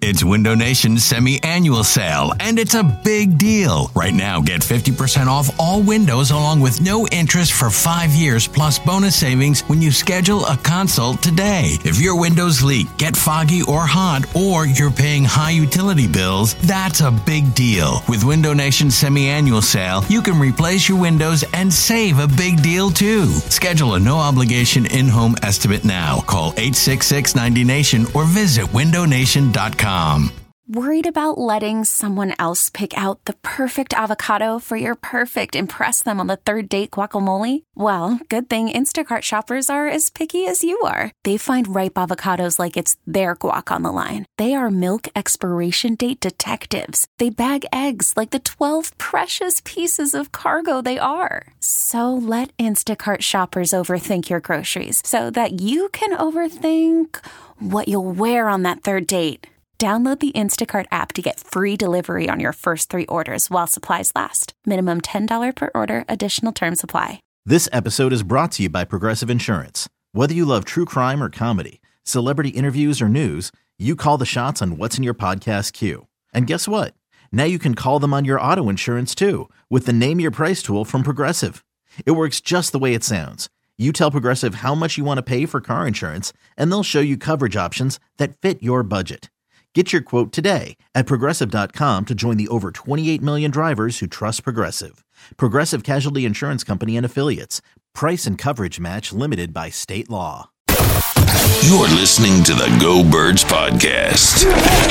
It's Window Nation's semi-annual sale, and it's a big deal. Right now, get 50% off all windows along with no interest for 5 years plus bonus savings when you schedule a consult today. If your windows leak, get foggy or hot, or you're paying high utility bills, that's a big deal. With Window Nation's semi-annual sale, you can replace your windows and save a big deal too. Schedule a no-obligation in-home estimate now. Call 866-90NATION or visit windownation.com. Worried about letting someone else pick out the perfect avocado for your perfect impress them on the third date guacamole? Well, good thing Instacart shoppers are as picky as you are. They find ripe avocados like it's their guac on the line. They are milk expiration date detectives. They bag eggs like the 12 precious pieces of cargo they are. So let Instacart shoppers overthink your groceries so that you can overthink what you'll wear on that third date. Download the Instacart app to get free delivery on your first 3 orders while supplies last. Minimum $10 per order. Additional terms apply. This episode is brought to you by Progressive Insurance. Whether you love true crime or comedy, celebrity interviews or news, you call the shots on what's in your podcast queue. And guess what? Now you can call them on your auto insurance too with the Name Your Price tool from Progressive. It works just the way it sounds. You tell Progressive how much you want to pay for car insurance, and they'll show you coverage options that fit your budget. Get your quote today at Progressive.com to join the over 28 million drivers who trust Progressive. Progressive Casualty Insurance Company and Affiliates. Price and coverage match limited by state law. You're listening to the Go Birds Podcast.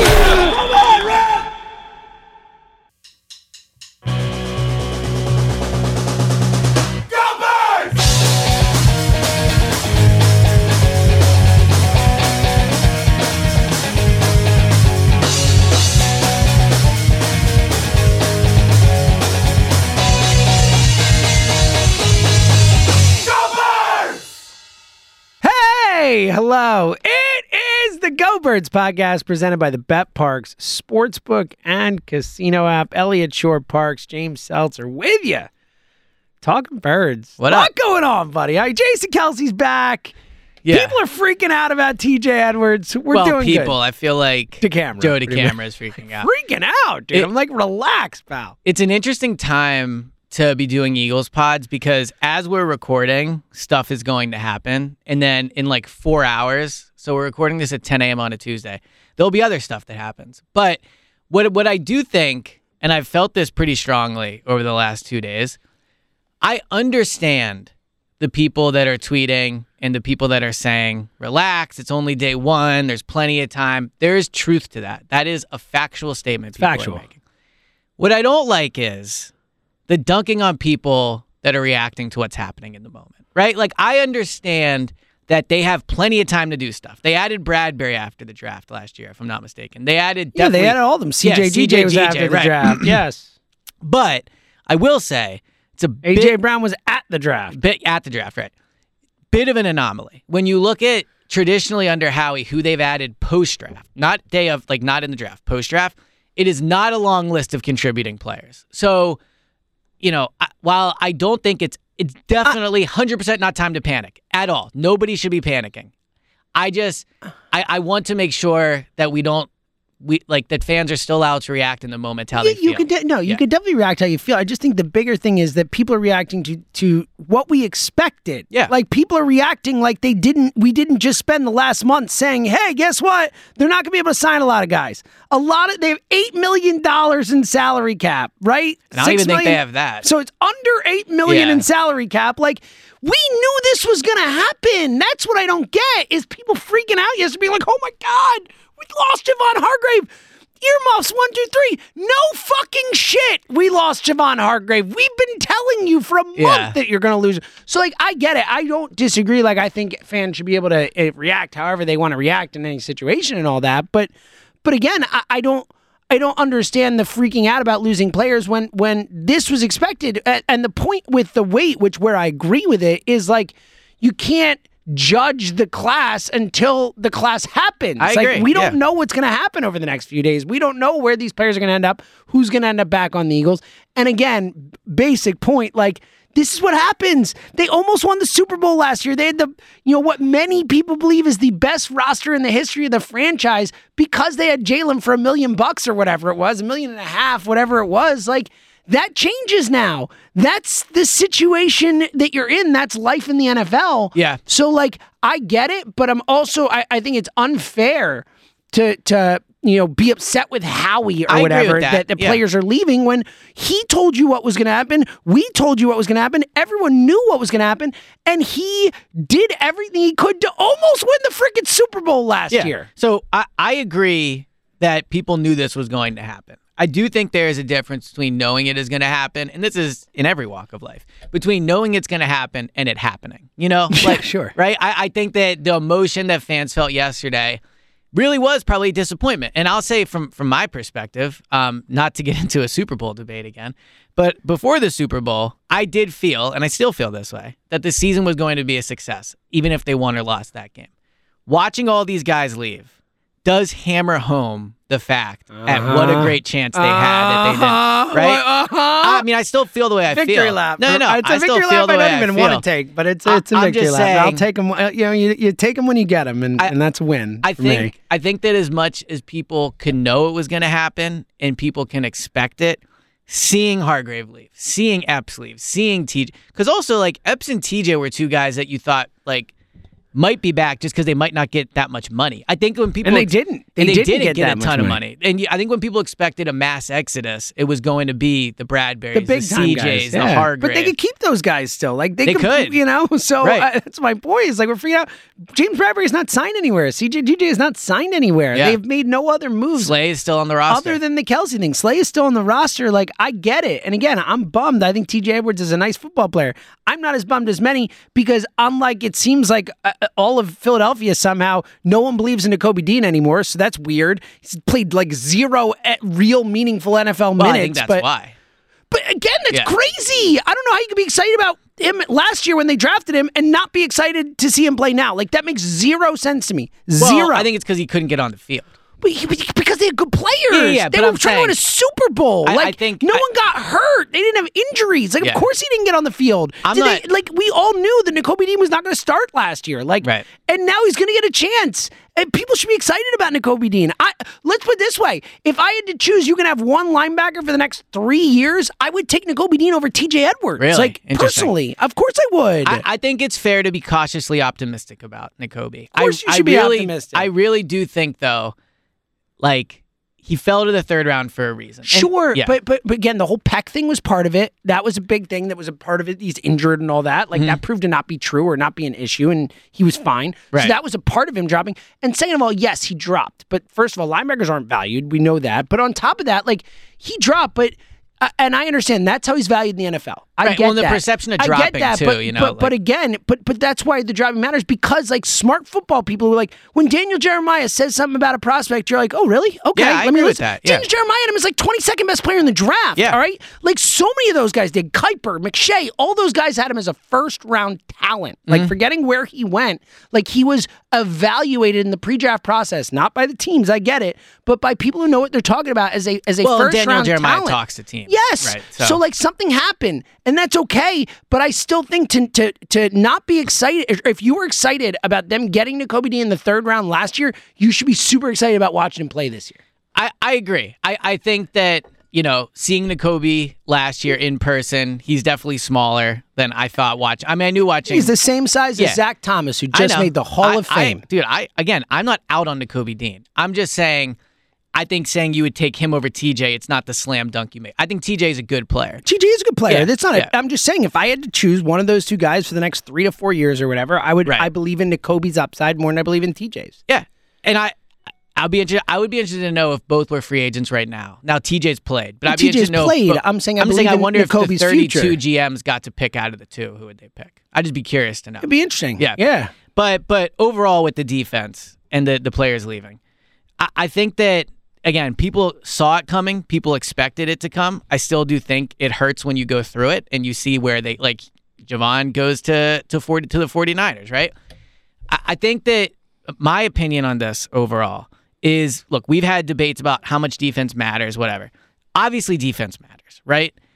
Hey, hello. It is the Go Birds Podcast presented by the Bet Parks Sportsbook and Casino app. Elliot Shore-Parks, James Seltzer with you. Talking birds. What up? up? Going on, buddy? Jason Kelsey's back. Yeah. People are freaking out about TJ Edwards. We're doing people, good. I feel like DeCamera. Joe DeCamera is freaking out. Freaking out, dude. I'm like, relax, pal. It's an interesting time to be doing Eagles pods because as we're recording, stuff is going to happen. And then in like 4 hours, so we're recording this at 10 a.m. on a Tuesday, there'll be other stuff that happens. But what I do think, and I've felt this pretty strongly over the last 2 days, I understand the people that are tweeting and the people that are saying, relax, it's only day one, there's plenty of time. There is truth to that. That is a factual statement people Factual. are making. What I don't like is the dunking on people that are reacting to what's happening in the moment, right? Like, I understand that they have plenty of time to do stuff. They added Bradbury after the draft last year, if I'm not mistaken. They added Yeah, they added all of them. CJ was after the right. draft. Yes. But I will say, it's a A.J. Brown was at the draft. bit at the draft, right? Bit of an anomaly. When you look at traditionally under Howie, who they've added post-draft, not day of, like not in the draft, post-draft, it is not a long list of contributing players. So, you know, while I don't think it's definitely 100% not time to panic at all. Nobody should be panicking. I want to make sure that that fans are still allowed to react in the moment how they feel. You could definitely react how you feel. I just think the bigger thing is that people are reacting to what we expected. Yeah. Like people are reacting like we didn't just spend the last month saying, hey, guess what? They're not gonna be able to sign a lot of guys. They have $8 million in salary cap, right? And I don't even think they have that. So it's under $8 million in salary cap. Like, we knew this was gonna happen. That's what I don't get is people freaking out yesterday being like, oh my God, we lost Javon Hargrave. Earmuffs, 1, 2, 3. No fucking shit. We lost Javon Hargrave. We've been telling you for a month that you're going to lose. So, like, I get it. I don't disagree. Like, I think fans should be able to react however they want to react in any situation and all that. But again, I don't understand the freaking out about losing players when this was expected. And the point with the weight, where I agree with it, is like you can't judge the class until the class happens. I agree. Like, we don't know what's going to happen over the next few days. We don't know where these players are going to end up, who's going to end up back on the Eagles. And again, basic point, like, This is what happens. They almost won the Super Bowl last year. They had what many people believe is the best roster in the history of the franchise because they had Jalen for $1 million or whatever it was, $1.5 million, whatever it was. Like, that changes now. That's the situation that you're in. That's life in the NFL. Yeah. So, like, I get it, but I'm also, I think it's unfair to be upset with Howie or whatever that the players are leaving when he told you what was going to happen. We told you what was going to happen. Everyone knew what was going to happen. And he did everything he could to almost win the freaking Super Bowl last year. So I agree that people knew this was going to happen. I do think there is a difference between knowing it is going to happen, and this is in every walk of life, between knowing it's going to happen and it happening. Sure. Right? I think that the emotion that fans felt yesterday really was probably disappointment. And I'll say from my perspective, not to get into a Super Bowl debate again, but before the Super Bowl, I did feel, and I still feel this way, that the season was going to be a success, even if they won or lost that game. Watching all these guys leave does hammer home the fact at what a great chance they had that they didn't, right? I mean, I still feel the way I feel. Victory lap. No. It's a victory lap I don't even want to take, but it's a victory lap. I'll take them. You take them when you get them, and that's a win. I think that as much as people can know it was going to happen and people can expect it, seeing Hargrave leave, seeing Epps leave, seeing TJ, because also like Epps and TJ were two guys that you thought like might be back just because they might not get that much money. I think when people... And they didn't. They didn't get a ton of money. And I think when people expected a mass exodus, it was going to be the Bradberries, the CJs, guys, the Hargrave. But they could keep those guys still. Like they could. So that's my point. Is like we're freaking out. James Bradberry's not signed anywhere. DJ is not signed anywhere. Yeah. They've made no other moves. Slay is still on the roster. Other than the Kelsey thing. Slay is still on the roster. Like, I get it. And again, I'm bummed. I think TJ Edwards is a nice football player. I'm not as bummed as many because unlike it seems like all of Philadelphia somehow, no one believes in Nakobe Dean anymore, so that's weird. He's played like 0 real meaningful NFL minutes. I think that's why. But again, that's crazy. I don't know how you could be excited about him last year when they drafted him and not be excited to see him play now. Like, that makes 0 sense to me. Zero. I think it's because he couldn't get on the field. Because they had good players. Yeah, they were trying to win a Super Bowl. I think no one got hurt. They didn't have injuries. Like, of course he didn't get on the field. We all knew that Nakobe Dean was not going to start last year. Like, right. And now he's going to get a chance. And people should be excited about Nakobe Dean. Let's put it this way. If I had to choose, you can have one linebacker for the next 3 years, I would take Nakobe Dean over TJ Edwards. Really? Like, personally. Of course I would. I think it's fair to be cautiously optimistic about Nakobe. Of course you should be optimistic. I really do think, though, like, he fell to the 3rd round for a reason. Sure, but again, the whole Peck thing was part of it. That was a big thing. That was a part of it. He's injured and all that. Like, that proved to not be true or not be an issue, and he was fine. Right. So that was a part of him dropping. And second of all, yes, he dropped. But first of all, linebackers aren't valued. We know that. But on top of that, like, he dropped, but... and I understand that's how he's valued in the NFL. I get the that. perception of dropping too, but that's why the dropping matters because like smart football people were like, when Daniel Jeremiah says something about a prospect, you're like, oh really? Okay, I agree with that. Daniel Jeremiah had him as like 22nd best player in the draft. Yeah. All right, like so many of those guys did. Kuiper, McShay, all those guys had him as a 1st round talent. Like forgetting where he went, like he was evaluated in the pre-draft process, not by the teams. I get it, but by people who know what they're talking about as a first Daniel round Jeremiah talent. Talks to teams. Yes. Right, so like something happened, and that's okay. But I still think to not be excited, if you were excited about them getting Nakobe Dean in the 3rd round last year, you should be super excited about watching him play this year. I agree. I think that, seeing Nakobe last year in person, he's definitely smaller than I thought I knew watching. He's the same size as Zach Thomas, who just made the Hall of Fame. I'm not out on Nakobe Dean. I'm just saying, I think saying you would take him over TJ, it's not the slam dunk you make. I think TJ is a good player. TJ is a good player. That's not it. I'm just saying, if I had to choose one of those two guys for the next 3 to 4 years or whatever, I would. Right. I believe in Nakobe's upside more than I believe in TJ's. Yeah, and I would be interested to know if both were free agents right now. Now TJ's played, but I'd be interested to know. Played. I'm saying I wonder Nakobe's if the 32 future. GMs got to pick out of the 2, who would they pick? I'd just be curious to know. It'd be interesting. Yeah. But overall, with the defense and the players leaving, I think that. Again, people saw it coming. People expected it to come. I still do think it hurts when you go through it and you see where they, like, Javon goes to the 49ers, right? I think that my opinion on this overall is, look, we've had debates about how much defense matters, whatever. Obviously, defense matters, right?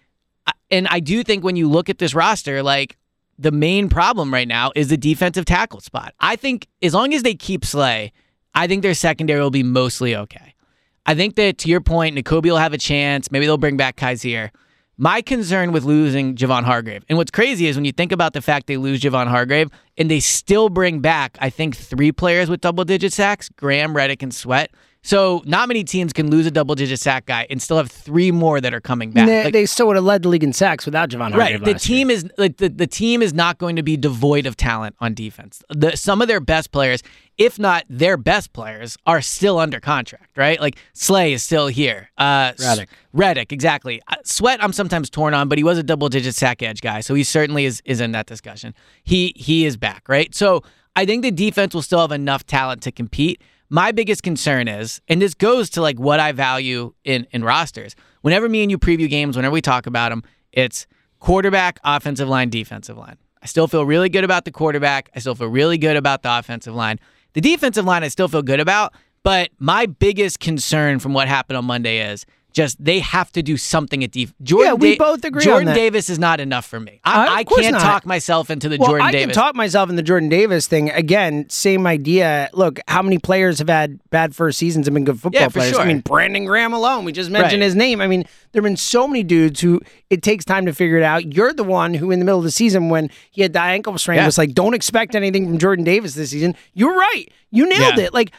And I do think when you look at this roster, like, the main problem right now is the defensive tackle spot. I think as long as they keep Slay, I think their secondary will be mostly okay. I think that, to your point, Nakobe will have a chance. Maybe they'll bring back Kaiser. My concern with losing Javon Hargrave, and what's crazy is when you think about the fact they lose Javon Hargrave and they still bring back, I think, 3 players with double-digit sacks, Graham, Reddick, and Sweat. So not many teams can lose a double-digit sack guy and still have 3 more that are coming back. They still would have led the league in sacks without Javon Hargrave. Right. The team is not going to be devoid of talent on defense. Some of their best players, if not their best players, are still under contract. Right. Like Slay is still here. Reddick, exactly. Sweat, I'm sometimes torn on, but he was a double-digit sack edge guy, so he certainly is in that discussion. He is back. Right. So I think the defense will still have enough talent to compete. My biggest concern is, and this goes to like what I value in rosters, whenever me and you preview games, whenever we talk about them, it's quarterback, offensive line, defensive line. I still feel really good about the quarterback. I still feel really good about the offensive line. The defensive line I still feel good about, but my biggest concern from what happened on Monday is just they have to do something at defense. We both agree on that. Jordan Davis is not enough for me. I can't talk myself into the Jordan Davis. I can talk myself in the Jordan Davis thing. Again, same idea. Look, how many players have had bad first seasons and been good football players? Sure. I mean, Brandon Graham alone. We just mentioned his name. I mean, there have been so many dudes who it takes time to figure it out. You're the one who in the middle of the season when he had the ankle strain was like, don't expect anything from Jordan Davis this season. You're right. You nailed it. Like,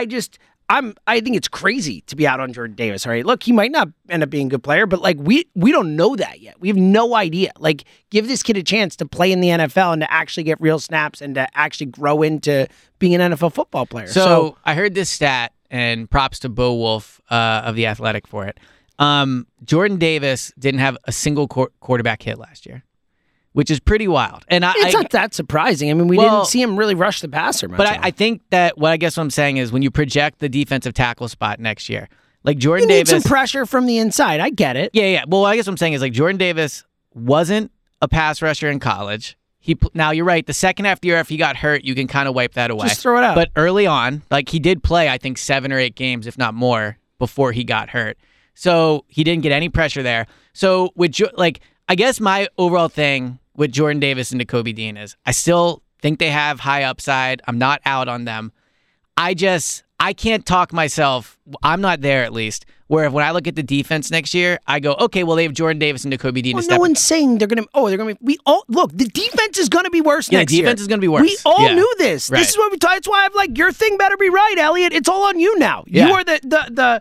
I think it's crazy to be out on Jordan Davis. All right, look, he might not end up being a good player, but like we don't know that yet. We have no idea. Like, give this kid a chance to play in the NFL and to actually get real snaps and to actually grow into being an NFL football player. So I heard this stat, and props to Bo Wolf of The Athletic for it. Jordan Davis didn't have a single quarterback hit last year, which is pretty wild. And it's not that surprising. I mean, we didn't see him really rush the passer much. But I think that what I'm saying is when you project the defensive tackle spot next year, like Jordan Davis, some pressure from the inside. I get it. Yeah. Well, I guess what I'm saying is like Jordan Davis wasn't a pass rusher in college. Now you're right. The second half of the year, if he got hurt, you can kind of wipe that away. Just throw it out. But early on, like he did play, I think 7 or 8 games, if not more, before he got hurt. So he didn't get any pressure there. So I guess my overall thing with Jordan Davis and Nakobe Dean is I still think they have high upside. I'm not out on them. I can't talk myself. I'm not there at least. Where when I look at the defense next year, I go, okay, well they have Jordan Davis and Nakobe Dean. Well, no one's saying they're gonna. We all look. The defense is gonna be worse next year. The defense is gonna be worse. We all knew this. Right. This is what we. That's why I'm like, your thing better be right, Elliot. It's all on you now. Yeah. You are the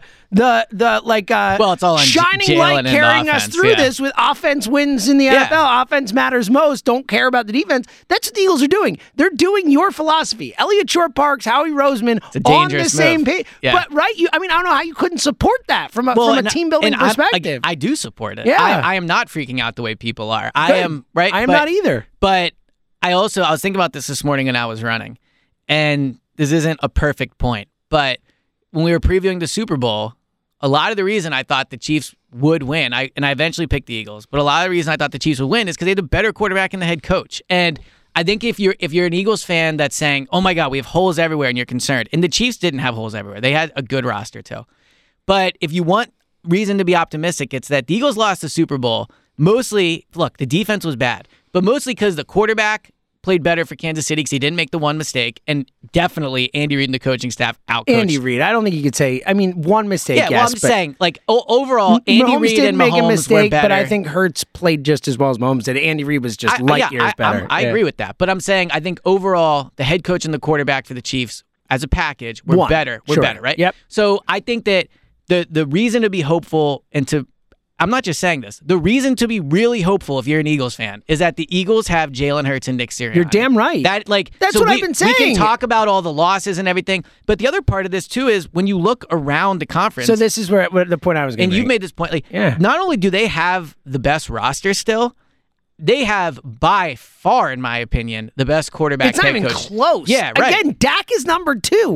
it's all on shining Jalen light and carrying us through this with offense wins in the NFL. Offense matters most. Don't care about the defense. That's what the Eagles are doing. They're doing your philosophy. Elliot Short Parks, Howie Roseman on the same page. Yeah. But right, I don't know how you couldn't support that from a team building perspective. I do support it. Yeah. I am not freaking out the way people are. I am not either. But I was thinking about this morning when I was running, and this isn't a perfect point, but when we were previewing the Super Bowl, a lot of the reason I thought the Chiefs would win, I eventually picked the Eagles, but a lot of the reason I thought the Chiefs would win is because they had a better quarterback and the head coach. And I think if you're an Eagles fan that's saying, oh my God, we have holes everywhere, and you're concerned, and the Chiefs didn't have holes everywhere. They had a good roster too. But if you want reason to be optimistic, it's that the Eagles lost the Super Bowl mostly, look, the defense was bad, but mostly because the quarterback played better for Kansas City because he didn't make the one mistake, and definitely Andy Reid and the coaching staff outcoached. Andy Reid, I don't think you could say, one mistake, yeah, well, I'm saying, like, overall, Andy Reid and Mahomes make a mistake, were better. But I think Hurts played just as well as Mahomes did. Andy Reid was just light years better. I agree with that, but I'm saying I think overall, the head coach and the quarterback for the Chiefs as a package were better. We're better, right? Yep. So I think that the reason to be hopeful and to I'm not just saying this. The reason to be really hopeful if you're an Eagles fan is that the Eagles have Jalen Hurts and Nick Sirianni. You're damn right. That's what I've been saying. We can talk about all the losses and everything, but the other part of this too is when you look around the conference. So this is where the point I was going to make. And you made this point. Not only do they have the best roster still, they have by far, in my opinion, the best quarterback. It's not even close. Yeah, right. Again, Dak is number 2. Yeah.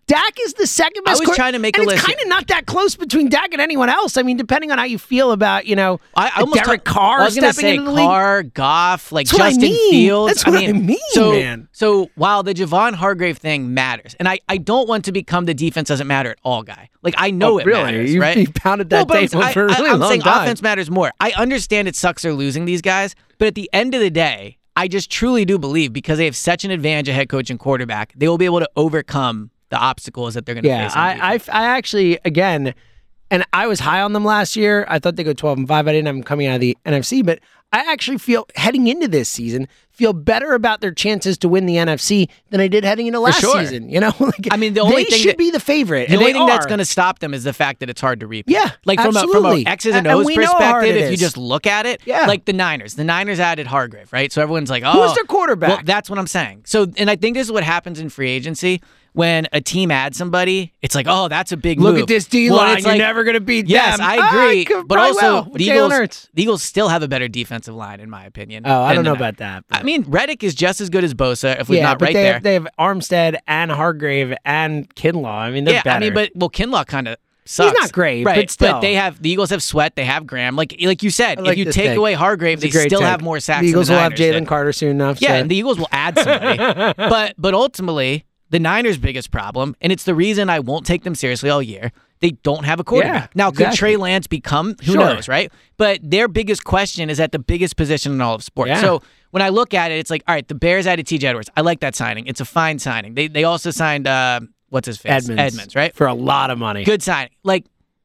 Dak is the second best. I was trying to make a list. It's kind of not that close between Dak and anyone else. I mean, depending on how you feel about, Derek Carr stepping into the league. Carr, Goff, like That's Justin Fields. That's what I mean, man. So while the Javon Hargrave thing matters, and I don't want to become the defense doesn't matter at all guy. Like, I know it matters, right? You pounded that table for a really long time. I'm saying offense matters more. I understand it sucks they're losing these guys, but at the end of the day, I just truly do believe because they have such an advantage at head coach and quarterback, they will be able to overcome the obstacles that they're going to face. I actually, again, and I was high on them last year. I thought they'd go 12-5. I didn't have them coming out of the NFC, but I actually feel, heading into this season, feel better about their chances to win the NFC than I did heading into last season. I mean, the only they thing should be the favorite. The only thing that's going to stop them is the fact that it's hard to repeat. Yeah, like from a X's and O's perspective, if you just look at it, like the Niners. The Niners added Hargrave, right? So everyone's like, oh. Who's their quarterback? Well, that's what I'm saying. So, and I think this is what happens in free agency. When a team adds somebody, it's like, oh, that's a big move. Look at this D-line. You're never going to beat them. Yes, I agree. But also, the Eagles still have a better defensive line, in my opinion. Oh, I don't know about that. I mean, Reddick is just as good as Bosa, if we're not right there. They have Armstead and Hargrave and Kinlaw. I mean, they're better. I mean, Kinlaw kind of sucks. He's not great, right? but still. But the Eagles have Sweat, they have Graham. Like you said, if you take away Hargrave, they still have more sacks. The Eagles will have Jalen Carter soon enough. Yeah, and the Eagles will add somebody. but ultimately, the Niners' biggest problem, and it's the reason I won't take them seriously all year, they don't have a quarterback. Now, could Trey Lance become? Who knows, right? But their biggest question is at the biggest position in all of sports. Yeah. So when I look at it, it's like, all right, the Bears added TJ Edwards. I like that signing. It's a fine signing. They also signed, what's his face? Edmonds, right? For a lot of money. Good signing. Like,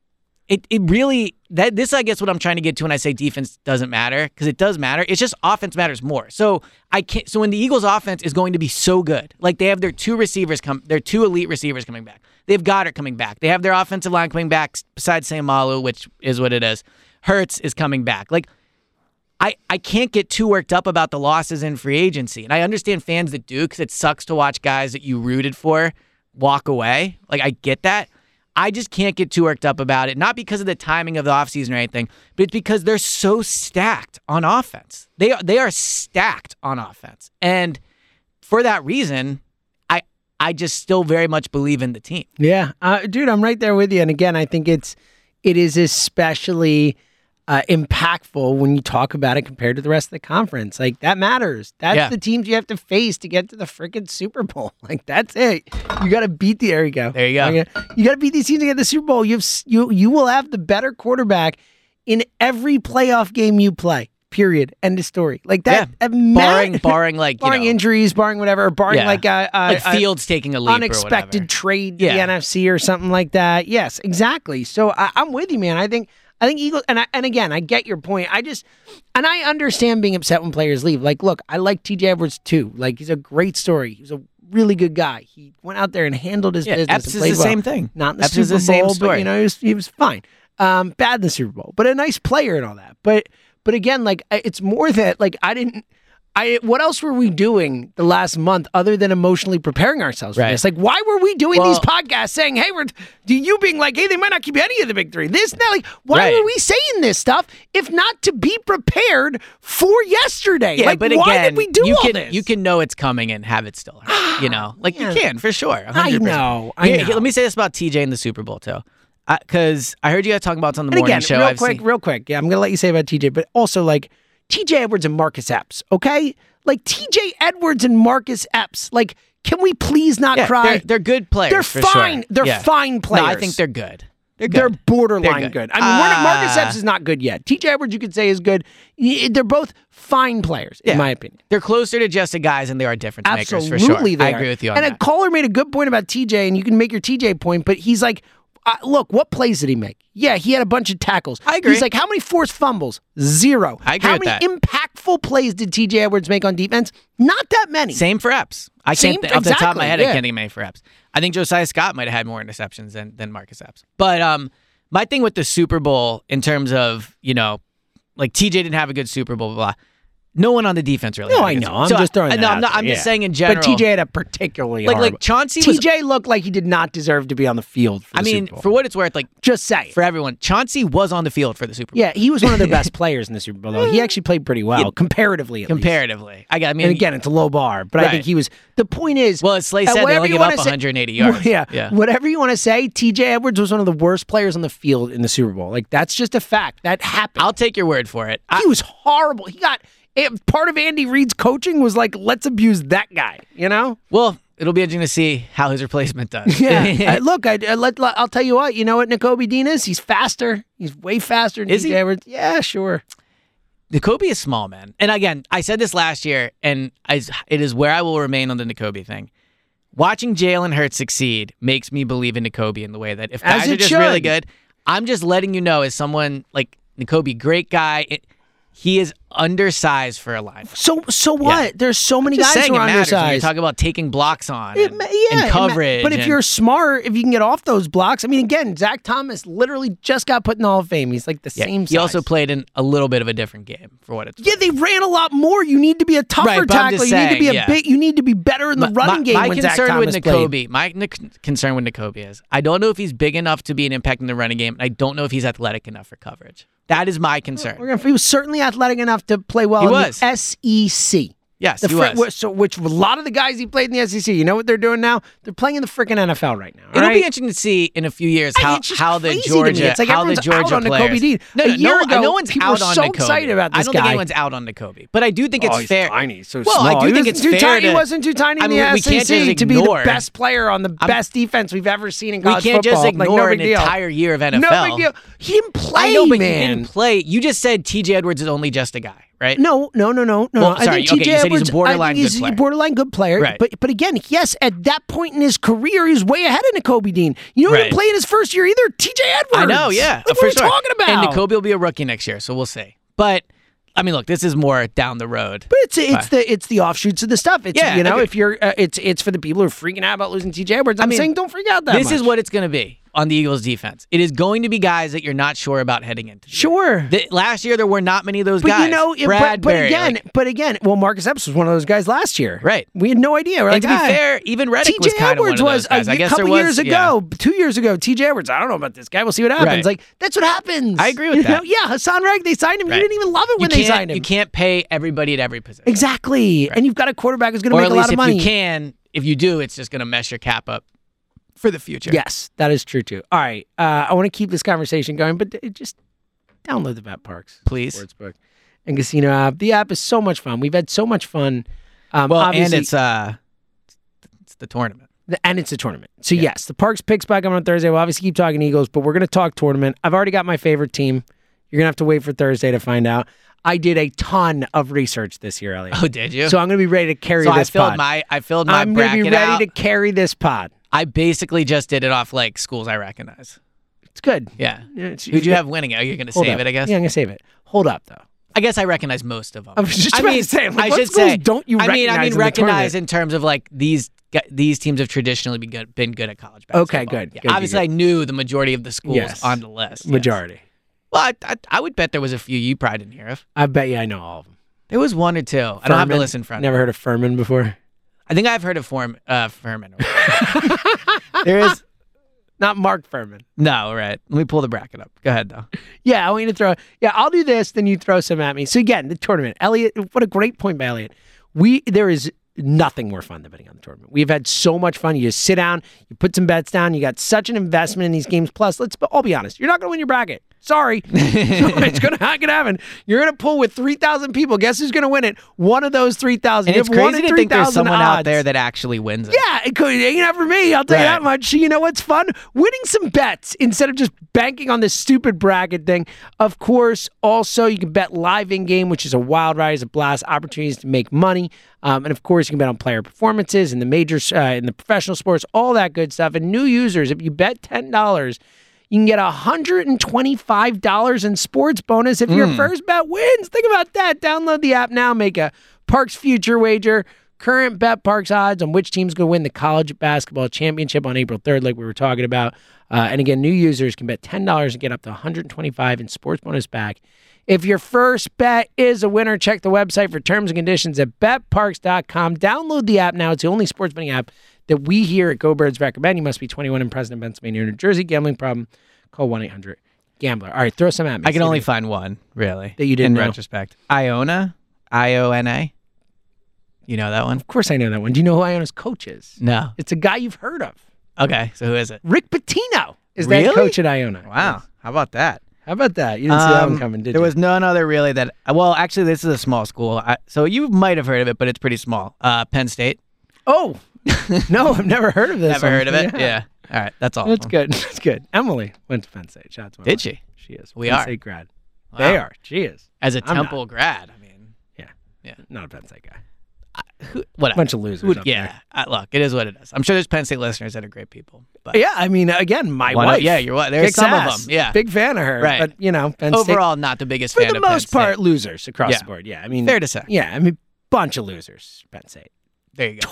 it really, this I guess what I'm trying to get to when I say defense doesn't matter, because it does matter. It's just offense matters more. So when the Eagles offense is going to be so good, like they have their two elite receivers coming back. They have Goddard coming back. They have their offensive line coming back besides Sam Malu, which is what it is. Hurts is coming back. Like, I can't get too worked up about the losses in free agency. And I understand fans that do, because it sucks to watch guys that you rooted for walk away. Like, I get that. I just can't get too worked up about it, not because of the timing of the offseason or anything, but it's because they're so stacked on offense. They are stacked on offense. And for that reason, I just still very much believe in the team. Yeah. Dude, I'm right there with you. And again, I think it is especially impactful when you talk about it compared to the rest of the conference. Like, that matters. That's the teams you have to face to get to the freaking Super Bowl. Like, that's it. You got to beat there you go. There you go. You got to beat these teams to get the Super Bowl. You will have the better quarterback in every playoff game you play. Period. End of story. Like that. Yeah. Barring injuries, barring whatever, barring like Fields taking a leap, unexpected trade to the NFC or something like that. Yes, exactly. So I'm with you, man. I think Eagles, and again, I get your point. I understand being upset when players leave. Like, look, I like TJ Edwards too. Like, he's a great story. He's a really good guy. He went out there and handled his business. Epps and is played the well. same thing. Not in the Epps Super is the Bowl, same story. but he was fine. Bad in the Super Bowl, but a nice player and all that. But again, like, it's more that, like, what else were we doing the last month other than emotionally preparing ourselves for this? Like, why were we doing these podcasts saying, hey, you being like, hey, they might not keep any of the big three? This, that, like, why were we saying this stuff if not to be prepared for yesterday? Yeah, like, but why again, did we do all this? You can know it's coming and have it still hurt, you can, for sure. 100%. I know. Let me say this about TJ in the Super Bowl, too. Because I heard you guys talking about this on the morning show. Real quick. Yeah, I'm going to let you say about TJ, but also, like, TJ Edwards and Marcus Epps, okay? Like, TJ Edwards and Marcus Epps, like, can we please not cry? They're good players. They're fine. Sure. They're fine players. No, I think they're good. They're borderline good. I mean, Marcus Epps is not good yet. TJ Edwards, you could say, is good. They're both fine players, in my opinion. They're closer to just guys, and they are difference makers, for sure. Absolutely, I agree with you on that. And a caller made a good point about TJ, and you can make your TJ point, but he's like, look, what plays did he make? Yeah, he had a bunch of tackles. I agree. He's like, how many forced fumbles? 0. I agree with that. How many impactful plays did TJ Edwards make on defense? Not that many. Same for Epps. Off the top of my head, I can't think many for Epps. I think Josiah Scott might have had more interceptions than Marcus Epps. But my thing with the Super Bowl in terms of, like, TJ didn't have a good Super Bowl, blah, blah. No one on the defense really. No, I know. I'm just throwing that out I'm there, just saying in general. But TJ had a particularly like Chauncey was. TJ looked like he did not deserve to be on the field for the Super Bowl. For what it's worth, like just say for everyone, Chauncey was on the field for the Super Bowl. Yeah, he was one of their best players in the Super Bowl. Though he actually played pretty well, comparatively. Comparatively, and again, it's a low bar, but I think he was. The point is, well, as Slay said, they only gave up 180 yards. Yeah, whatever you want to say, TJ Edwards was one of the worst players on the field in the Super Bowl. Like that's just a fact that happened. I'll take your word for it. He was horrible. He got. Part of Andy Reid's coaching was like, let's abuse that guy, you know? Well, it'll be interesting to see how his replacement does. Yeah. Look, I'll tell you what. You know what Nakobe Dean is? He's faster. He's way faster than TJ Edwards. Yeah, sure. Nakobe is small, man. And again, I said this last year, and it is where I will remain on the Nakobe thing. Watching Jalen Hurts succeed makes me believe in Nakobe in the way that if guys are just really good, I'm just letting you know as someone like Nakobe, great guy. He is undersized for a line. So what? Yeah. There's so many guys who are undersized. You talk about taking blocks on and coverage. But if you're smart, if you can get off those blocks, I mean, again, Zach Thomas literally just got put in the Hall of Fame. He's like the same size. He also played in a little bit of a different game for what it's worth. Yeah, they ran a lot more. You need to be a tougher tackler. You need to be you need to be better in the running game when Zach Thomas played. My concern with Nakobe is I don't know if he's big enough to be an impact in the running game. I don't know if he's athletic enough for coverage. That is my concern. He was certainly athletic enough to play well in the SEC. Yes, he was. So, which a lot of the guys he played in the SEC, you know what they're doing now? They're playing in the freaking NFL right now. It'll be interesting to see in a few years how the Georgia players. No one's out on so excited about this guy. I don't think anyone's out on Nakobe, but I do think it's fair. He's tiny, so small. I do think it's fair. He wasn't too tiny in the SEC to be the best player on the best defense we've ever seen in college football. We can't just ignore an entire year of NFL. No big deal. He didn't play, I know, but he didn't play. You just said TJ Edwards is only just a guy. Right? No. Well, I think TJ you said he's a borderline good player. Borderline good player. Right. But again, yes, at that point in his career, he was way ahead of Nakobe Dean. You know who didn't play in his first year either? TJ Edwards. I know, yeah. What are you talking about? And Nakobe will be a rookie next year, so we'll see. But I mean, look, this is more down the road. But it's the offshoots of the stuff. It's if you're it's for the people who are freaking out about losing TJ Edwards. I'm saying don't freak out that much. This is what it's going to be on the Eagles defense. It is going to be guys that you're not sure about heading into. Sure. Last year there were not many of those guys. You know, but again, well, Marcus Epps was one of those guys last year. Right. We had no idea. To be fair, even Reddick was kind of one of those guys. I guess a couple years ago, 2 years ago, TJ Edwards, I don't know about this guy. We'll see what happens. Like, that's what happens. I agree with that. Yeah, Hassan Reddick, they signed him. You didn't even love it when they signed him. You can't pay everybody at every position. Exactly. Right. And you've got a quarterback who's going to make a lot of money. Or at least if you do, it's just going to mess your cap up for the future. Yes, that is true too. All right, I want to keep this conversation going, but just download the BetParx please Sportsbook and Casino app. The app is so much fun. We've had so much fun. And it's the tournament. And it's a tournament. So yes, the Parks picks back on Thursday. We'll obviously keep talking Eagles, but we're going to talk tournament. I've already got my favorite team. You're going to have to wait for Thursday to find out. I did a ton of research this year, Elliot. Oh, did you? So I'm going to be ready to carry this pod. I filled my I'm bracket going to be ready to carry this pod. I basically just did it off like schools I recognize. It's good. Yeah. Who'd you have winning? Are you going to save it, I guess? Yeah, I'm going to save it. Hold up, though. I guess I recognize most of them. I was just about to say, like, I what should schools say, don't you recognize? I mean, recognize in terms of like these teams have traditionally been good at college basketball. Okay, good. Yeah. Obviously, I knew the majority of the schools on the list. Majority. Yes. Well, I would bet there was a few you probably didn't hear of. I bet you I know all of them. There was one or two. I don't have the list in front of me. Never heard of Furman before? I think I've heard of Furman. There is not Mark Furman. No, right. Let me pull the bracket up. Go ahead, though. Yeah, I want you to throw. Yeah, I'll do this, then you throw some at me. So again, the tournament. Elliot, what a great point by Elliot. There is nothing more fun than betting on the tournament. We've had so much fun. You just sit down, you put some bets down, you got such an investment in these games. Plus, let's all be honest, you're not going to win your bracket. Sorry. It's going to happen. You're going to pull with 3,000 people. Guess who's going to win it? One of those 3,000. And it's crazy to think there's someone out there that actually wins it. Yeah, it ain't not for me. I'll tell you that much. You know what's fun? Winning some bets instead of just banking on this stupid bracket thing. Of course, also, you can bet live in-game, which is a wild ride, is a blast, opportunities to make money. And of course, you can bet on player performances in the majors, in the professional sports, all that good stuff. And new users, if you bet $10, you can get $125 in sports bonus if your first bet wins. Think about that. Download the app now. Make a Parks Future wager. current Bet Parks odds on which team's going to win the college basketball championship on April 3rd, like we were talking about. And again, new users can bet $10 and get up to $125 in sports bonus back. If your first bet is a winner, check the website for terms and conditions at betparks.com. Download the app now. It's the only sports betting app that we here at Go Birds recommend. You must be 21 and present in Pennsylvania or New Jersey. Gambling problem, call 1-800-GAMBLER. All right, throw some at me. I can only find one, really. That you didn't know. In retrospect. Iona? I-O-N-A? You know that one? Of course I know that one. Do you know who Iona's coach is? No. It's a guy you've heard of. Okay, so who is it? Rick Pitino is Really? that coach at Iona. Wow, Yes. how about that? How about that? You didn't see that one coming, did you? There was none other really that. Well, actually, this is a small school, so you might have heard of it, but it's pretty small. Penn State. Oh, no, I've never heard of this. Never heard of it? Yeah. All right, that's all. That's good. That's good. Emily went to Penn State. Shout out to Emily. Did she? She is. We Penn are. State grad. Wow. They are. She is. As a I'm not. Temple grad, I mean, Yeah. Not a Penn State guy. whatever. Bunch of losers. Up Yeah, look, it is what it is. I'm sure there's Penn State listeners that are great people. But there. Yeah, I mean, again, my Why not? wife. Yeah, you're right. There's kicks some ass. of them. Yeah. Big fan of her. Right. But, Penn State. Overall, not the biggest For fan the of Penn most part, State. losers across Yeah. the board. Yeah, I mean. Fair to say. Yeah, I mean, bunch of losers, Penn State. There you go.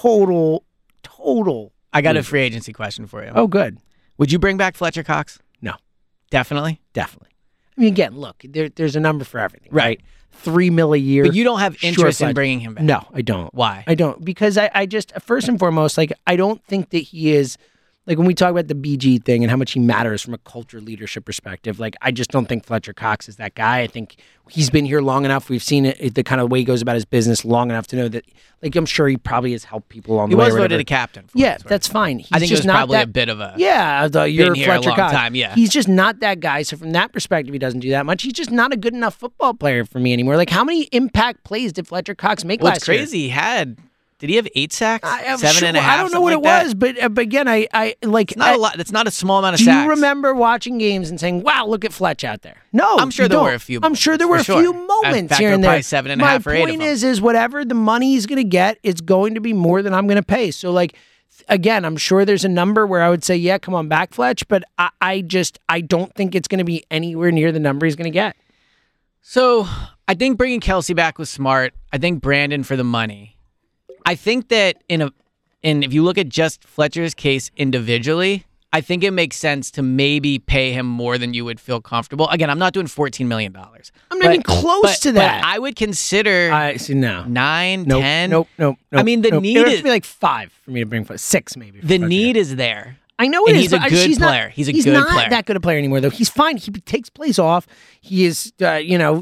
Total. I got a losers. free agency question for you. Oh, good. Would you bring back Fletcher Cox? No. Definitely? Definitely. I mean, again, look, there's a number for everything, Right. $3 million a year. But you don't have Sure, interest in Fletcher. bringing him back? No, I don't. Why? I don't, because I just, first and foremost, I don't think that he is, when we talk about the BG thing and how much he matters from a culture leadership perspective, I just don't think Fletcher Cox is that guy. I think he's been here long enough. We've seen it, the kind of way he goes about his business long enough to know that, I'm sure he probably has helped people along He the way. was or voted whatever. a captain. For Yeah, what it's worth. that's fine. He's I think it just was not probably that, a bit of a... Yeah, you're here a Fletcher long Cox. time, yeah. He's just not that guy. So from that perspective, he doesn't do that much. He's just not a good enough football player for me anymore. How many impact plays did Fletcher Cox make What's last year? crazy, he had... Did he have 8 sacks? I'm 7.5? I don't know what something it like was, that? but again, I It's not a lot. It's not a small amount of do sacks. you remember watching games and saying, "Wow, look at Fletch out there"? No, I'm sure you there don't. were a few I'm sure there were moments, a for few sure. moments In fact, here and there were there. probably 7.5 My or 8 of point them. is whatever the money he's going to get, it's going to be more than I'm going to pay. So again, I'm sure there's a number where I would say, yeah, come on back, Fletch, but I don't think it's going to be anywhere near the number he's going to get. So I think bringing Kelsey back was smart. I think Brandon for the money. I think that if you look at just Fletcher's case individually, I think it makes sense to maybe pay him more than you would feel comfortable. Again, I'm not doing $14 million. I'm not even close to that. But I would consider I see now. 9, Nope, 10. Nope. I mean, the need it would is- have to be 5 for me to bring 6 maybe. for The Fletcher. need is there. I know it And is, he's a but good she's player. Not, He's a he's good not player. that good a player anymore, though. He's fine. He takes plays off. He is, he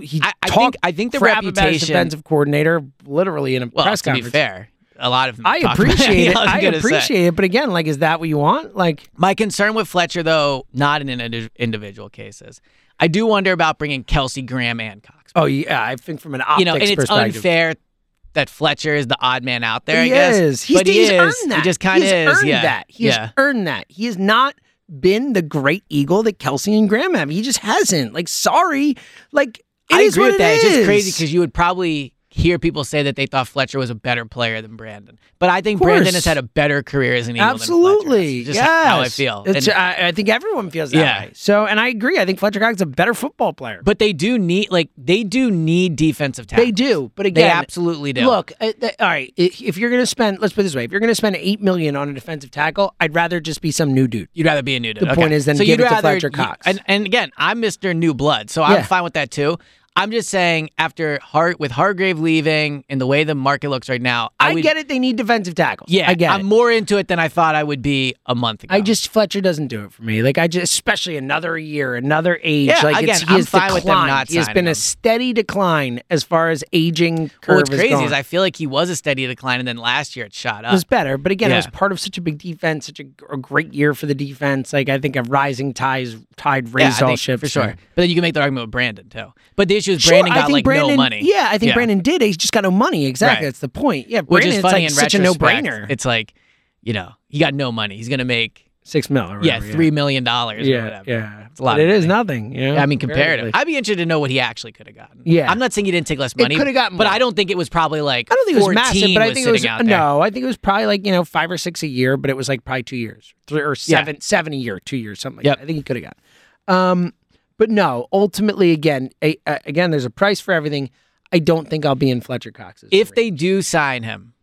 I think the crap about his reputation- defensive coordinator literally in a Well, press to be conference. fair, a lot of them I talk about appreciate it. I was I gonna say. appreciate it. But again, is that what you want? My concern with Fletcher, though, not in individual cases, I do wonder about bringing Kelsey, Graham, and Cox. Oh yeah, I think from an optics And it's perspective, unfair that Fletcher is the odd man out there. He I guess, is. but He's he is. earned that. He just kind of He's is. earned Yeah, that. He has earned that. He has not been the great eagle that Kelsey and Graham have. He just hasn't. Sorry. It I is agree what with that. it It's just is. crazy because you would probably hear people say that they thought Fletcher was a better player than Brandon. But I think Of course. Brandon has had a better career as an Eagle Absolutely. than Fletcher has. Just yes. how I feel. It's, And- I think everyone feels that Yeah. way. So, and I agree. I think Fletcher Cox is a better football player. but they do need defensive tackles. They do. But They again, absolutely do. Look, all right. If you're going to spend, let's put it this way: if you're going to spend $8 million on a defensive tackle, I'd rather just be some new dude. You'd rather be a new dude. The point is then so give you'd it to rather, Fletcher Cox. And again, I'm Mr. New Blood, so Yeah. I'm fine with that too. I'm just saying, with Hargrave leaving and the way the market looks right now, I would, get it. They need defensive tackles. Yeah, I get I'm it. more into it than I thought I would be a month ago. Fletcher doesn't do it for me. Especially another year, another age. Yeah, again, he I'm has fine with them declined. not He has signing been him. a steady decline as far as aging curve What's crazy gone. is I feel like he was a steady decline, and then last year it shot It up. was better, but again, it Yeah. was part of such a big defense, such a great year for the defense. I think a rising tide raised I all think, ships for sure. But then you can make the argument with Brandon too. But the issue is Sure, Brandon I got think no money. Yeah, I think Brandon did. He's just got no money. Exactly, Right. that's the point. Yeah, Which Brandon, is funny it's in such a retrospect. no-brainer. It's he got no money. He's gonna make $6 million. Or whatever, $3 million or Yeah, whatever. yeah. It's a lot But of it is money. nothing. You know? I mean, comparative. comparatively. I'd be interested to know what he actually could have gotten. Yeah. I'm not saying he didn't take less money. could have gotten but more. I don't think it was probably I don't think it was 14 massive, but I think it was sitting out there. no. I think it was probably 5 or 6 a year, but it was probably 2 years, 3 or seven a year, 2 years, something like Yep. that. I think he could have got. But no, ultimately, again, there's a price for everything. I don't think I'll be in Fletcher Cox's. If range. they do sign him,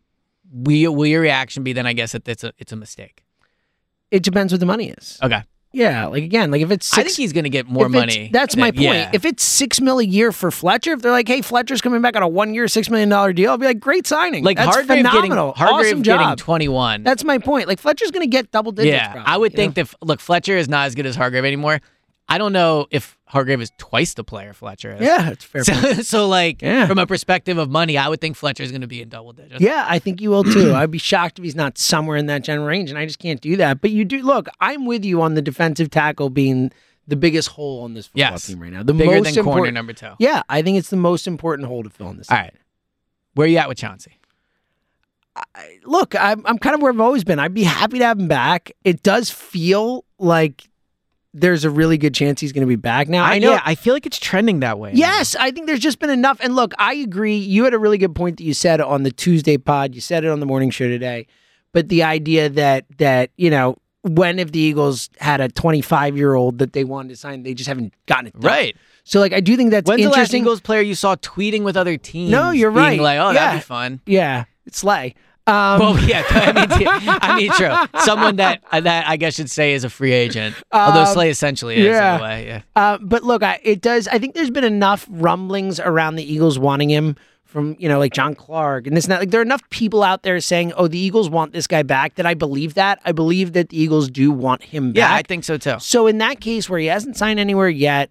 will your reaction be then, I guess, that it's a mistake? It depends what the money is. Okay. Yeah, like again, like if it's I think he's going to get more money. That's my point. Yeah. If it's $6 million a year for Fletcher, if they're like, "Hey, Fletcher's coming back on a 1-year, $6 million deal," I'll be like, "Great signing." Like that's Hargrave phenomenal. Awesome getting job. 21. That's my point. Like Fletcher's going to get double digits. Yeah, probably, I would think that. Look, Fletcher is not as good as Hargrave anymore. I don't know if Hargrave is twice the player Fletcher is. Yeah, it's fair. So from a perspective of money, I would think Fletcher is going to be in double digits. Yeah, I think you will too. I'd be shocked if he's not somewhere in that general range, and I just can't do that. But you do look. I'm with you on the defensive tackle being the biggest hole on this football team right now. The bigger most than corner important, number 2. Yeah, I think it's the most important hole to fill in this. All right, where are you at with Chauncey? Look, I'm kind of where I've always been. I'd be happy to have him back. It does feel like there's a really good chance he's going to be back now. I know. Yeah, I feel like it's trending that way. Yes, I think there's just been enough. And look, I agree. You had a really good point that you said on the Tuesday pod. You said it on the morning show today. But the idea that when if the Eagles had a 25-year-old that they wanted to sign, they just haven't gotten it done. Right. So, I do think that's When's interesting. the last Eagles player you saw tweeting with other teams? No, you're being right. Like, that'd be fun. Yeah, it's Slay. Well, yeah, I mean, true. Someone that I guess should say is a free agent, although Slay essentially is in a way. Yeah. But look, it does. I think there's been enough rumblings around the Eagles wanting him from like John Clark and this and that. Like there are enough people out there saying, "Oh, the Eagles want this guy back." That I believe that. I believe that the Eagles do want him back. Yeah, I think so too. So in that case, where he hasn't signed anywhere yet,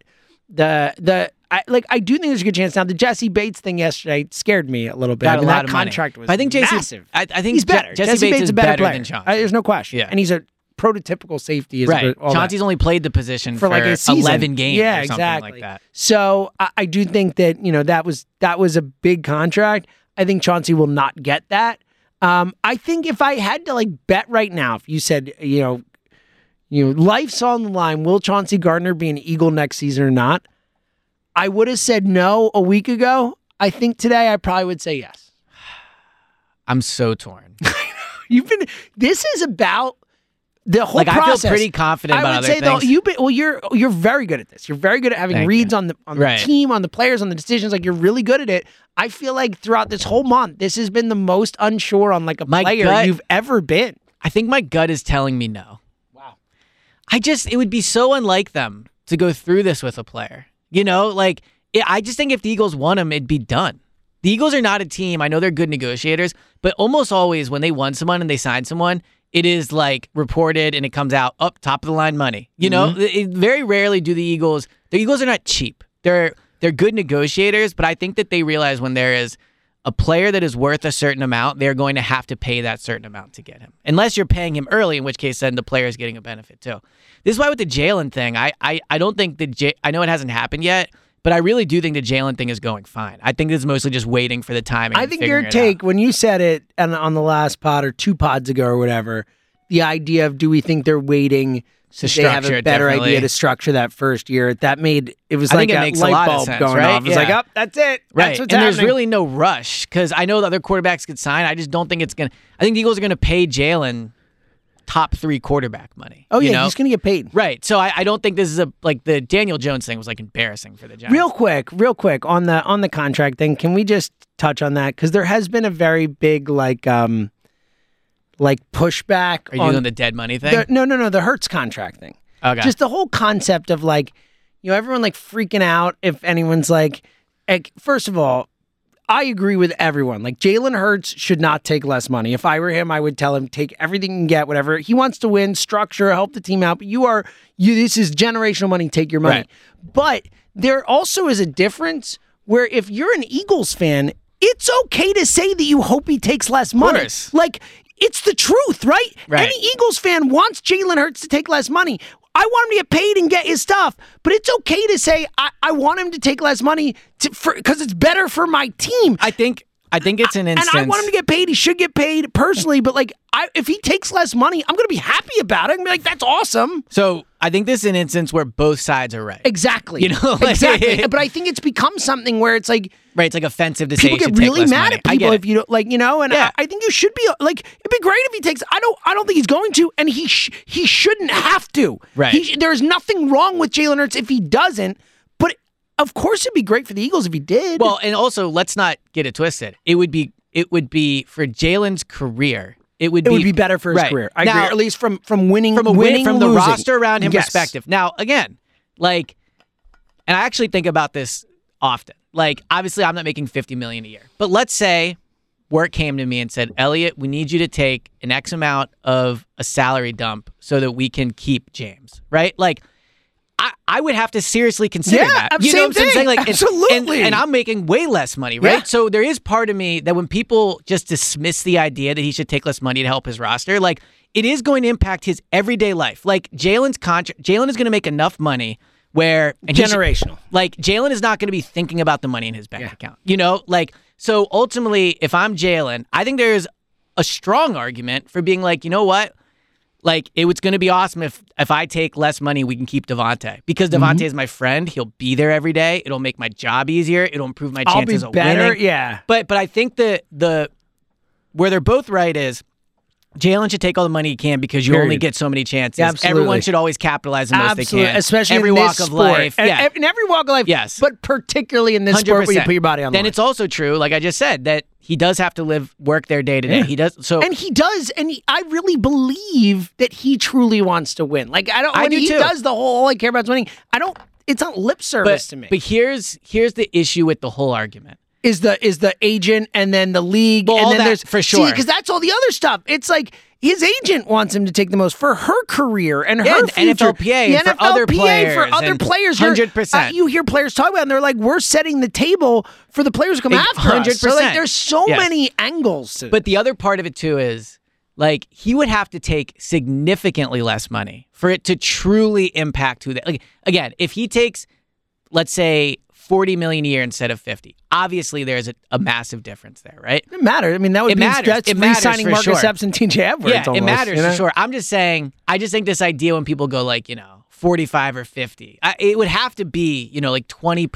I do think there's a good chance. Now, the Jesse Bates thing yesterday scared me a little bit. Got a lot that of contract money. was I think massive. I think he's better. Jesse Bates is a better player than Chauncey. There's no question. Yeah. And he's a prototypical safety. Right. Chauncey's only played the position for like a season. 11 games yeah, or something exactly. like that. So I do think that, that was a big contract. I think Chauncey will not get that. I think if I had to bet right now, if you said, life's on the line, will Chauncey Gardner be an Eagle next season or not? I would have said no a week ago. I think today I probably would say yes. I'm so torn. This is about the whole process. I feel pretty confident about other things. I would say though, you're very good at this. You're very good at having reads on the team, on the players, on the decisions. You're really good at it. I feel like throughout this whole month, this has been the most unsure on a player you've ever been. I think my gut is telling me no. Wow. It would be so unlike them to go through this with a player. I just think if the Eagles won him, it'd be done. The Eagles are not a team. I know they're good negotiators, but almost always when they won someone and they signed someone, it is reported and it comes out up top of the line money. Very rarely do the Eagles are not cheap. They're good negotiators, but I think that they realize when there is a player that is worth a certain amount, they're going to have to pay that certain amount to get him. Unless you're paying him early, in which case then the player is getting a benefit too. This is why with the Jalen thing, I don't think I know it hasn't happened yet, but I really do think the Jalen thing is going fine. I think it's mostly just waiting for the timing. I think your take, when you said it on the last pod or 2 pods ago or whatever, the idea of do we think they're waiting so they have a better idea to structure that first year, that made it was like a light bulb going off. It was like, that's it. Right. That's what's and happening. There's really no rush because I know the other quarterbacks could sign. I just don't think it's going to. I think the Eagles are going to pay Jalen top 3 quarterback money. Oh, yeah, he's going to get paid. Right. So I don't think this is the Daniel Jones thing was embarrassing for the Giants. Real quick on the contract thing, can we just touch on that? Because there has been a very big pushback. Are you doing the dead money thing? No, the Hurts contract thing. Okay. Just the whole concept of everyone freaking out if anyone's first of all, I agree with everyone. Jalen Hurts should not take less money. If I were him, I would tell him take everything you can get, whatever. He wants to win, structure, help the team out. But this is generational money, take your money. Right. But there also is a difference where if you're an Eagles fan, it's okay to say that you hope he takes less money. Of course. It's the truth, right? Any Eagles fan wants Jalen Hurts to take less money. I want him to get paid and get his stuff, but it's okay to say I want him to take less money because it's better for my team. I think it's an instance. And I want him to get paid. He should get paid personally, but if he takes less money, I'm going to be happy about it. I'm going to be that's awesome. So I think this is an instance where both sides are right. Exactly. Exactly. But I think it's become something where it's right, it's offensive to say you should people get really take less mad money. at people if you don't and yeah. I think you should be it'd be great if he takes. I don't think he's going to, and he shouldn't have to. Right. There's nothing wrong with Jalen Hurts if he doesn't. But of course, it'd be great for the Eagles if he did. Well, and also let's not get it twisted. It would be it would be for Jalen's career. It would be better for his career. I agree. Or at least from winning, from losing. The roster around him perspective. Now, again, like, and I actually think about this often. Like, obviously, I'm not making $50 million a year, but let's say work came to me and said, Elliot, we need you to take an X amount of a salary dump so that we can keep James, right? Like, I would have to seriously consider that. You know what I'm saying? Like, absolutely. And I'm making way less money, right? Yeah. So there is part of me that when people just dismiss the idea that he should take less money to help his roster, like, it is going to impact his everyday life. Like, Jalen's contract, Jalen is going to make enough money where... generational. Like, Jalen is not going to be thinking about the money in his bank account. You know? Like, so ultimately, if I'm Jalen, I think there's a strong argument for being like, you know what? Like, it was going to be awesome if I take less money, we can keep Devontae. Because Devontae is my friend. He'll be there every day. It'll make my job easier. It'll improve my chances of winning. Yeah. But I think the where they're both right is Jalen should take all the money he can because you only get so many chances. Yeah, absolutely. Everyone should always capitalize the most they can. Especially every in walk this of life. Yeah. In every walk of life. Yes. But particularly in this 100%. sport where you put your body on the line. Then it's also true, like I just said, that he does have to work there day to day. He does. So, and he does, and I really believe that he truly wants to win. Like, when he does the whole, all I care about is winning, it's not lip service to me. But here's the issue with the whole argument. Is the agent and then the league, well, and then there's for sure, because that's all the other stuff. It's like his agent wants him to take the most for her career and her future. NFLPA for other players, 100%. You hear players talk about it, and they're like, "We're setting the table for the players to come after us." So like, there's so many angles to it. But the other part of it too is like he would have to take significantly less money for it to truly impact who they. Like, again, if he takes, let's say, $40 million a year instead of $50. Obviously, there's a massive difference there, right? It matters. I mean, that would be re-signing Marcus Epps and TJ Edwards. Yeah, almost, it matters for sure. I'm just saying. I just think this idea when people go like, 45 or 50, it would have to be, like 20%,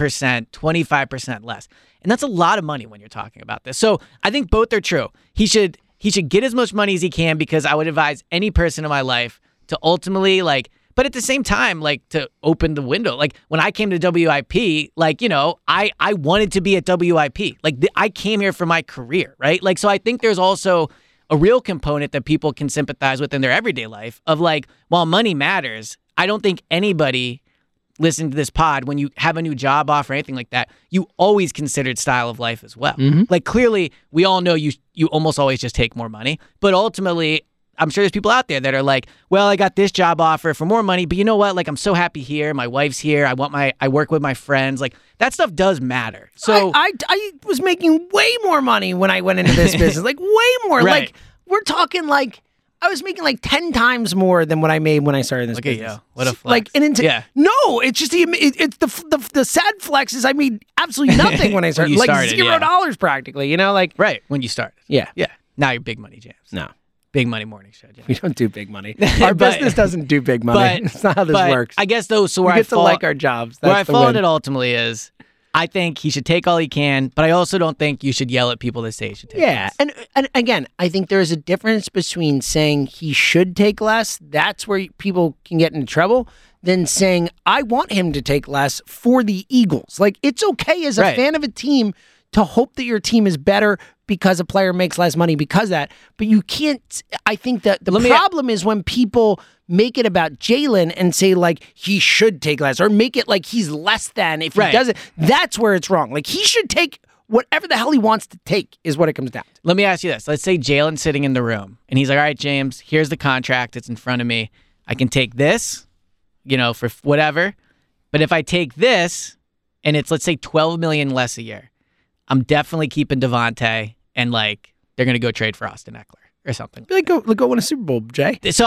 25% less, and that's a lot of money when you're talking about this. So I think both are true. He should get as much money as he can because I would advise any person in my life to ultimately like. But at the same time, like, to open the window. Like, when I came to WIP, like, I wanted to be at WIP. Like, I came here for my career, right? Like, so I think there's also a real component that people can sympathize with in their everyday life of, like, while money matters, I don't think anybody listening to this pod, when you have a new job offer or anything like that, you always considered style of life as well. Mm-hmm. Like, clearly, we all know you almost always just take more money. But ultimately, I'm sure there's people out there that are like, well, I got this job offer for more money, but you know what? Like, I'm so happy here. My wife's here. I work with my friends. Like, that stuff does matter. So I was making way more money when I went into this business. Like, way more. Right. Like, we're talking like I was making like 10 times more than what I made when I started this business. Look at you. What a flex. No, it's just it's the sad flex is I made absolutely nothing when I started. Like $0 practically, like. Right, when you started. Yeah. Yeah. Now you're big money, James. No. Big money morning show. We don't do big money. Our business doesn't do big money. That's not how this works. I guess though, so where we get to like our jobs. That's where I followed it ultimately is, I think he should take all he can, but I also don't think you should yell at people that say he should take less. And again, I think there is a difference between saying he should take less. That's where people can get into trouble. Than saying I want him to take less for the Eagles. Like, it's okay as a fan of a team to hope that your team is better because a player makes less money because of that. But you can't, I think that the problem is when people make it about Jalen and say, like, he should take less or make it like he's less than if he doesn't. That's where it's wrong. Like, he should take whatever the hell he wants to take is what it comes down to. Let me ask you this. Let's say Jalen's sitting in the room and he's like, all right, James, here's the contract. It's in front of me. I can take this, for whatever. But if I take this and it's, let's say, $12 million less a year, I'm definitely keeping Devontae, and like they're gonna go trade for Austin Eckler or something. Like go win a Super Bowl, Jay. So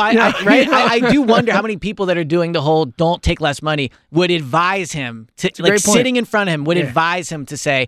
I do wonder how many people that are doing the whole don't take less money would advise him to, like, sitting in front of him would advise him to say,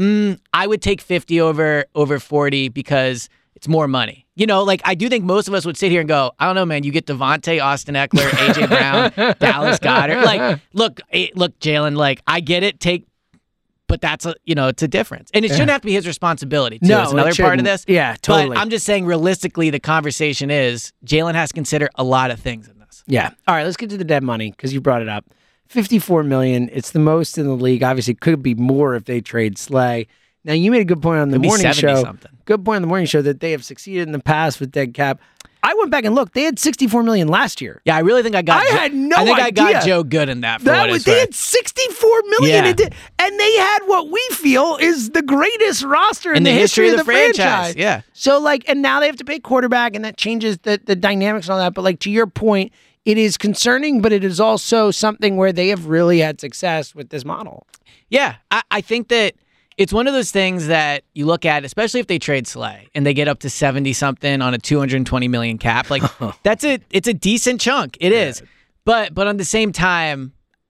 I would take 50 over 40 because it's more money. Like, I do think most of us would sit here and go, I don't know, man, you get Devontae, Austin Eckler, AJ Brown, Dallas Goedert. Like, look, Jalen, like, I get it, but that's it's a difference. And it shouldn't have to be his responsibility, too. It's another part of this. Yeah, totally. But I'm just saying, realistically, the conversation is Jalen has to consider a lot of things in this. Yeah. All right, let's get to the dead money, because you brought it up. $54 million. It's the most in the league. Obviously, it could be more if they trade Slay. Now, you made a good point on the morning show. Something. Good point on the morning show that they have succeeded in the past with dead cap. I went back and looked. They had $64 million last year. Yeah, I really think I got. I had no idea. I got Joe Good in that. They had $64 million, and they had what we feel is the greatest roster in the history of the franchise. Yeah. So and now they have to pay quarterback, and that changes the dynamics and all that. But to your point, it is concerning, but it is also something where they have really had success with this model. Yeah, I think that. It's one of those things that you look at, especially if they trade Slay and they get up to 70-something on a $220 million cap. It's a decent chunk. It is. But on the same time,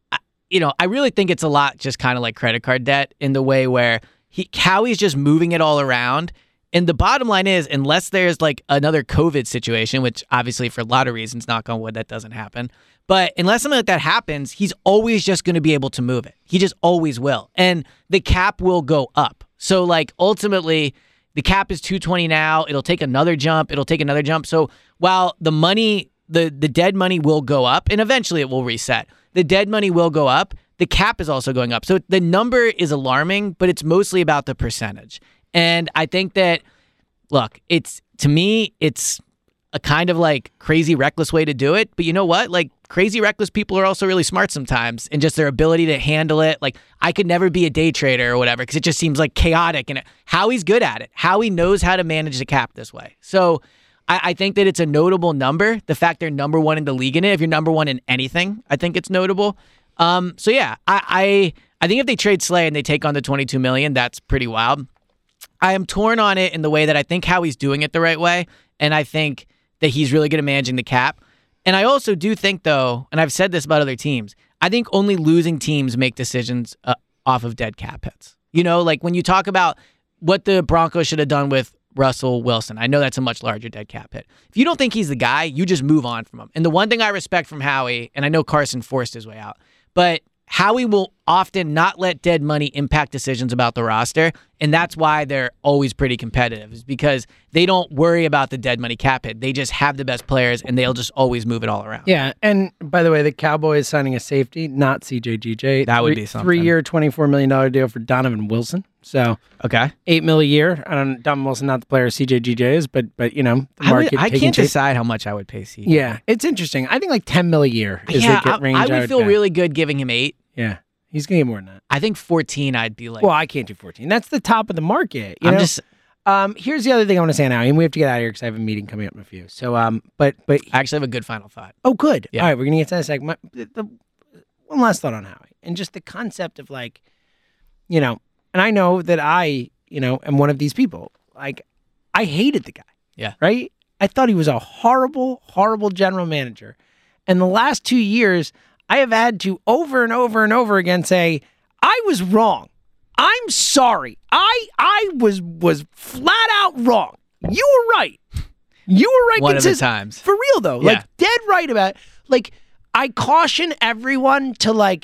I really think it's a lot just kind of like credit card debt in the way where Howie's just moving it all around. And the bottom line is, unless there's another COVID situation, which obviously for a lot of reasons, knock on wood, that doesn't happen. But unless something like that happens, he's always just going to be able to move it. He just always will. And the cap will go up. So ultimately, the cap is 220 now. It'll take another jump. So while the money, the dead money will go up, and eventually it will reset. The dead money will go up. The cap is also going up. So the number is alarming, but it's mostly about the percentage. And I think that, look, to me, it's a kind of crazy reckless way to do it. But you know what? Crazy reckless people are also really smart sometimes, and just their ability to handle it. I could never be a day trader or whatever because it just seems chaotic. And Howie's good at it. Howie knows how to manage the cap this way. So I think that it's a notable number. The fact they're number one in the league in it. If you're number one in anything, I think it's notable. So yeah, I think if they trade Slay and they take on the $22 million, that's pretty wild. I am torn on it in the way that I think Howie's doing it the right way, and I think that he's really good at managing the cap. And I also do think, though, and I've said this about other teams, I think only losing teams make decisions off of dead cap hits. When you talk about what the Broncos should have done with Russell Wilson, I know that's a much larger dead cap hit. If you don't think he's the guy, you just move on from him. And the one thing I respect from Howie, and I know Carson forced his way out, but Howie will often not let dead money impact decisions about the roster, and that's why they're always pretty competitive, is because they don't worry about the dead money cap hit. They just have the best players, and they'll just always move it all around. Yeah, and by the way, the Cowboys signing a safety, not CJGJ. That would be something. 3-year, $24 million deal for Donovan Wilson. So, okay, $8 million a year. Donovan Wilson, not the player CJGJ is, but the market. I can't decide how much I would pay CJ. Yeah, it's interesting. I think $10 million a year is the range. I would feel really good giving him 8. Yeah, he's gonna get more than that. I think 14. I'd be well, I can't do 14. That's the top of the market. Here's the other thing I want to say now, and we have to get out of here because I have a meeting coming up in a few. So, but I actually have a good final thought. Oh, good. Yeah. All right, we're gonna get to that in a second. One last thought on Howie, and just the concept of and I know that I am one of these people. I hated the guy. Yeah. Right. I thought he was a horrible, horrible general manager, and the last 2 years, I have had to over and over and over again say, I was wrong. I'm sorry. I was flat out wrong. You were right. You were right. One of the times. For real, though. Yeah. Dead right about it. I caution everyone to,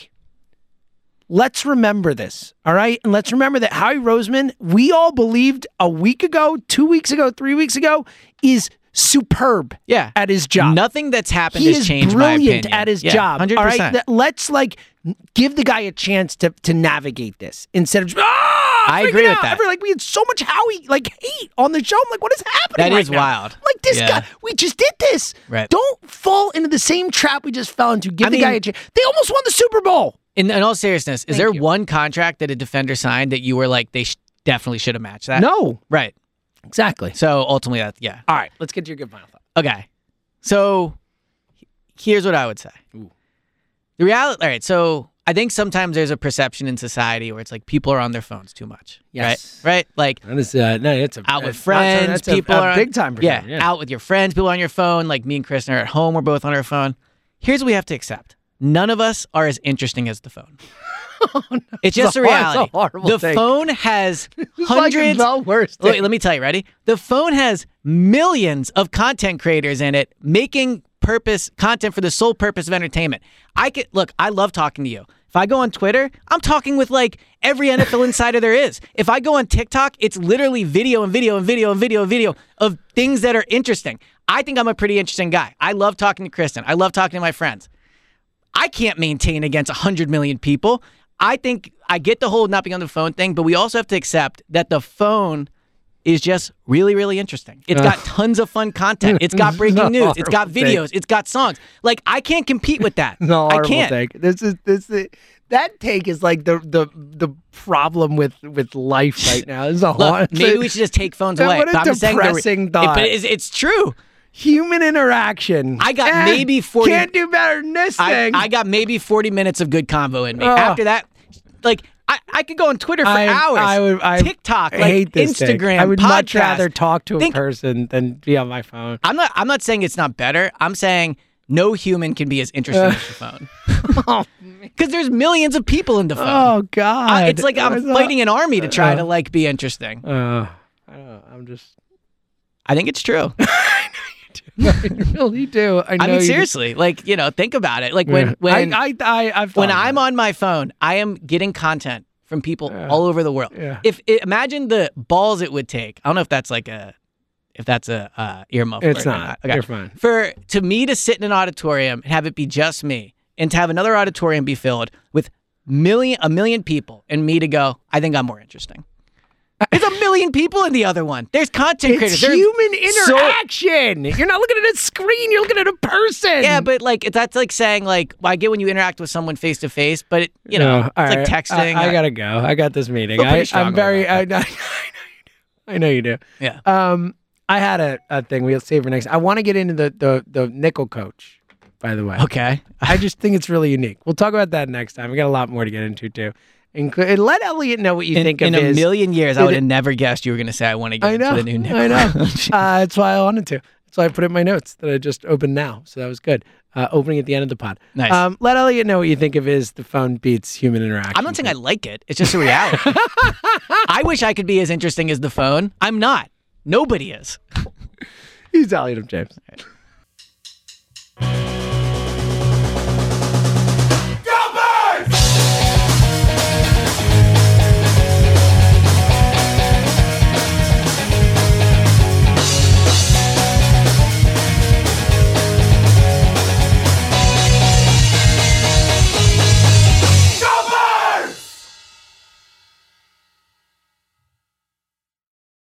let's remember this, all right? And let's remember that Howie Roseman, we all believed a week ago, 2 weeks ago, 3 weeks ago, is superb at his job. Nothing that's happened has changed my opinion. He is brilliant at his job. 100%. All right? Let's give the guy a chance to navigate this instead of I agree with that. We had so much Howie hate on the show. I'm what is happening? That is now? wild. This guy, we just did this. Right. Don't fall into the same trap we just fell into. Give the guy a chance. They almost won the Super Bowl. In all seriousness, is there one contract that a defender signed that you were they definitely should have matched that? No. Right. Exactly. So ultimately, yeah. All right, let's get to your good final thought. Okay. So here's what I would say. Ooh. The reality. All right. So I think sometimes there's a perception in society where it's people are on their phones too much. Yes. Right. That is, it's out with friends. That's people a are big time. Yeah. Out with your friends. People are on your phone. Me and Kristen are at home. We're both on our phone. Here's what we have to accept. None of us are as interesting as the phone. Oh, no. It's just a reality. It's a horrible the thing. phone has It's hundreds. the worst Wait, let me tell you. Ready? The phone has millions of content creators in it making content for the sole purpose of entertainment. I love talking to you. If I go on Twitter, I'm talking with every NFL insider there is. If I go on TikTok, it's literally video and video and video and video and video of things that are interesting. I think I'm a pretty interesting guy. I love talking to Kristen. I love talking to my friends. I can't maintain against 100 million people. I think I get the whole not being on the phone thing, but we also have to accept that the phone is just really, really interesting. It's got tons of fun content. It's got breaking news. It's got videos. It's got songs. Like, I can't compete with that. No, I can't. Take. That take is like the problem with life right now. Look, maybe we should just take phones away. What a depressing thought. But it's true. Human interaction. I got maybe 40. Can't do better than this thing. I got maybe 40 minutes of good convo in me. After that, like, I could go on Twitter for hours. TikTok, I hate this Instagram, thing. I would much podcast. rather talk to a person than be on my phone. I'm not saying it's not better. I'm saying no human can be as interesting as your phone. Because there's millions of people in the phone. Oh God! It's like I'm fighting an army to try to like be interesting. I think it's true. I really do. I mean, seriously. Like, think about it. Like when I'm on my phone, I am getting content from people all over the world. Yeah. Imagine the balls it would take. I don't know if that's a ear muffler. It's not. Okay. You're fine. To me to sit in an auditorium and have it be just me, and to have another auditorium be filled with a million people, and me to go, I think I'm more interesting. There's a million people in the other one. There's content creators. It's human interaction. You're not looking at a screen. You're looking at a person. Yeah, but that's like saying well, I get when you interact with someone face to face, but it's like texting. I gotta go. I got this meeting. I'm very. I know you do. Yeah. I had a thing we'll save for next. I want to get into the nickel coach. By the way. Okay. I just think it's really unique. We'll talk about that next time. We got a lot more to get into too. And let Elliot know what you think of his. In a million years, I would have never guessed you were going to say I want to get into the new nickel. I know. That's why I wanted to. That's why I put it in my notes that I just opened now. So that was good. Opening at the end of the pod. Nice. Let Elliot know what you think of his the phone beats human interaction. I'm not saying I like it. It's just a reality. I wish I could be as interesting as the phone. I'm not. Nobody is. He's Elliot of James.